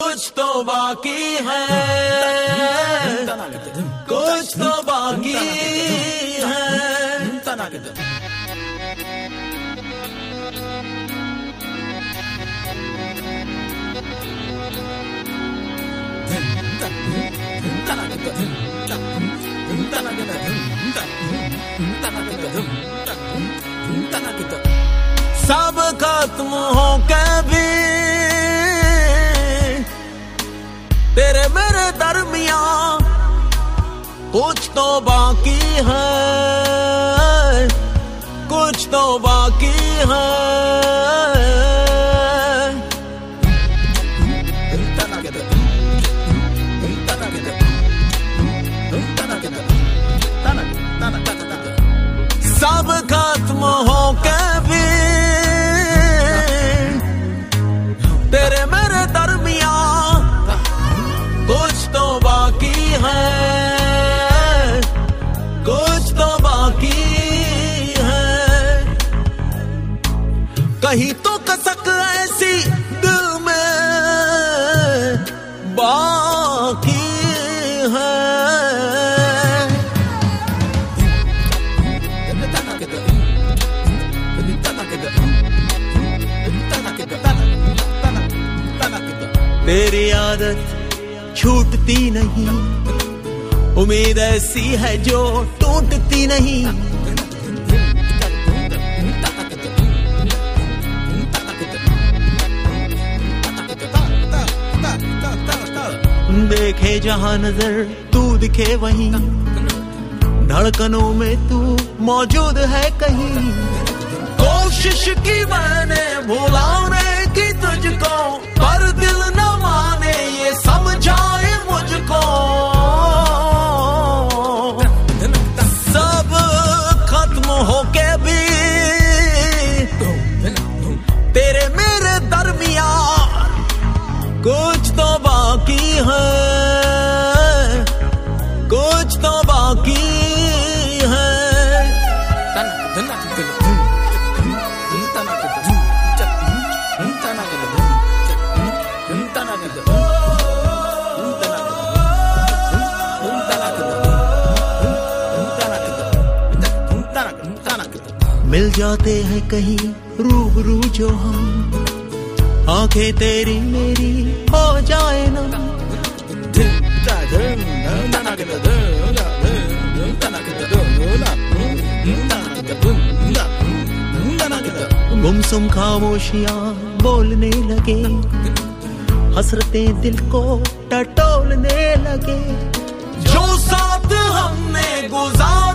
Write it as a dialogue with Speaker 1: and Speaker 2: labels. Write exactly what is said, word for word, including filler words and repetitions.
Speaker 1: कुछ तो बाकी है, कुछ तो बाकी है। सब खत्म हो के भी तेरे मेरे दरमियां कुछ तो बाकी है, कुछ तो बाकी है। सब खत्म हो के भी तेरे मेरे दरमियां कुछ तो बाकी है, कुछ तो बाकी है। कहीं तो कसक ऐसी दिल में बाकी है। तेरी आदत छूटती नहीं, उम्मीद ऐसी है जो टूटती नहीं। देखे जहां नजर तू दिखे वहीं, धड़कनों में तू मौजूद है कहीं। कोशिश की मैंने भुलाने की तुझको, पर दिल न माने ये समझाए मुझको। सब खत्म होके भी तेरे मेरे दरमियां कुछ तो बाकी है, कुछ तो बाकी है। मिल जाते हैं कहीं रूबरू जो हम, आंखें तेरी मेरी हो जाए ना। गुमसुम खामोशियां बोलने लगे, हसरतें दिल को टटोलने लगे। जो साथ हमने गुजार